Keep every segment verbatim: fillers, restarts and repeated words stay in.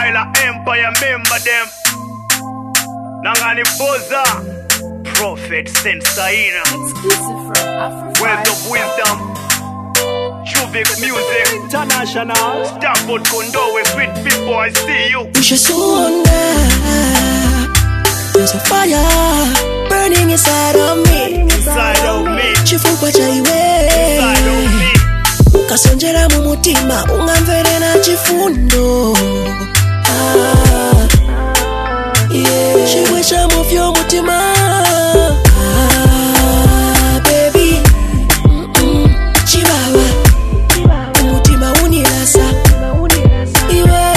Tyler Empire, member them. Nangani Boza, Prophet Sensaina. Exclusive from Afro Wealth of Wisdom, Chubik Music, International. Stafford Kondowe, sweet people, I see you. We should soon there's a fire burning inside of me. Inside of me. Chifukwa cha iwe. Inside of me. Kasonjera mu mutima ungamvere na chifundo. Ah, yeah. Chiwisha mu vyo mutima. Ah, baby. Mm-mm. Chibawa. Mutima unirasa. Iwe.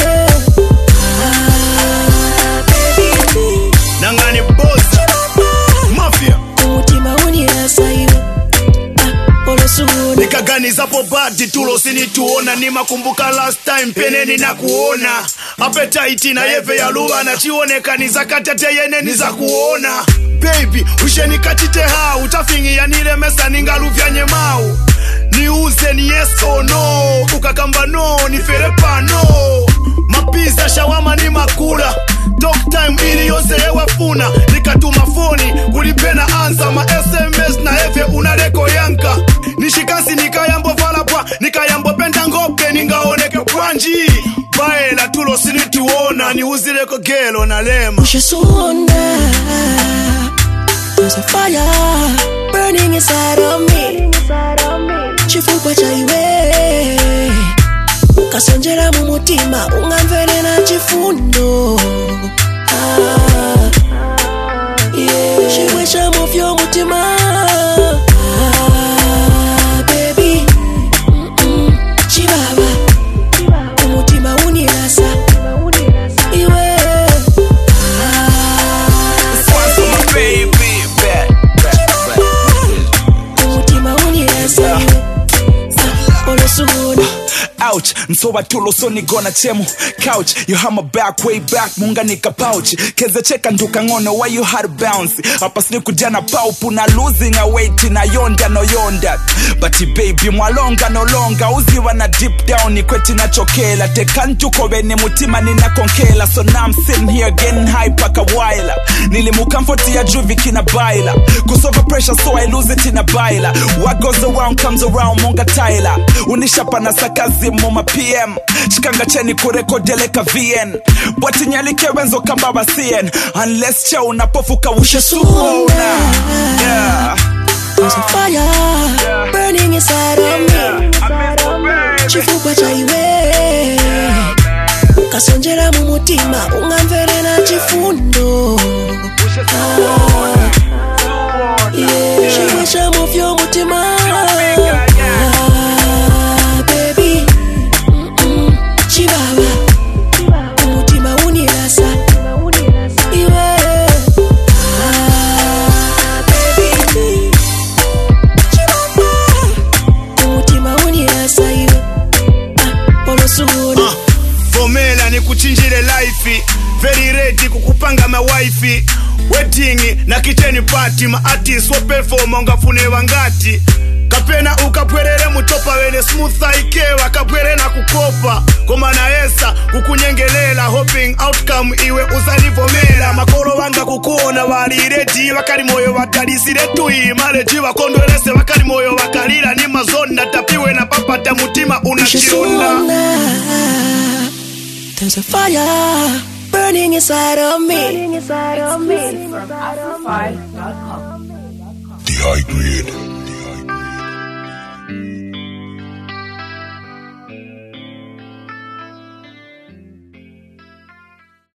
Ah, baby. Nangani Boza, Mafia. Mutima unirasa iwe. Ah, olosuna. Nikaganiza po badi tulo sinituona. Nimakumbuka last time peneni na kuona. Appetite na yeve ya luwa na chionekaniza katate yene niza kuona. Baby, usheni katite hao. Utafingi ya nile mesa ningaluvya nyemau. Niuze ni yes or no. Ukakamba no, ni ferepa no. Mapiza shawama ni makula. Talk time ili yose yewe funa. Nikatuma phone, kulipena ansa. Ma S M S na efe unareko yanka. Nishikasi nikayambo valapwa. Nikayambo penta ngope ningaoneke kwanji. Baela tulo sinituona. Ni uzileko gelo na lema. Ushasuna. There's a fire burning inside of me. Chifukwa cha iwe. Kasonjera mu mutima ungamvere na chifundo. Ah, yeah. Chiwisha mu vyo mutima. Ah, baby. Mm-mm. Chibaba. Umutima unirasa. Iwe. Ah, baby. Baby, bad, bad, bad. Umutima unirasa iwe. Ah, olosuna. Ouch, msoba tulo soni gona chemu couch. You have my back way back, munga nika pouch. Keze cheka nduka ngono, why you had to bounce. Hapa sini kujana paupu na losing a weight na yonda no yonda. But baby mwalonga no longa. Uzi wana deep down ni kweti na chokela. Tekantu kobe ni mutima ni na konkela. So now I'm sitting here getting high paka waila. Nilimu comfort ya juvi kina baila. Kusova pressure so I lose it in a baila. What goes around comes around, munga Tyler. Unishapa na sakazi moma P M. Chikanga cheni kurekodeleka V N. Bwati nyalike wenzo kambaba C N. Unless cha unapofuka ushasuona. Yeah. There's a fire burning inside of me. Chifukwa cha iwe. Kasonjera mu mutima ungamvere na chifundo. Ah, yeah. Chiwisha mu vyo mutima. Ah, baby. Mm-mm. Chibaba. Umutima unirasa. Iwe. Ah, baby. Chibaba. Umutima unirasa iwe. Ah, olosuna. Vomela ni kuchinjile life. Very ready kukupanga mawifi. Wedding na kitchen party. Ma artists wo perform ungafune wangati. Kapena ukapwerere mutopa wene smooth ikewa. Kapwere na kukopa koma na esa kukunyengelela. Hoping outcome iwe uzalivomela. Makolo wanga kukuona wali ready. Wakari moyo wakalisire tui maleji wakondwelese. Wakari moyo wakalila ni mazona. Tapiwe na papata mutima unachiruna. There's a fire burning inside of me. Exclusive from Afro five dot com. The high grade.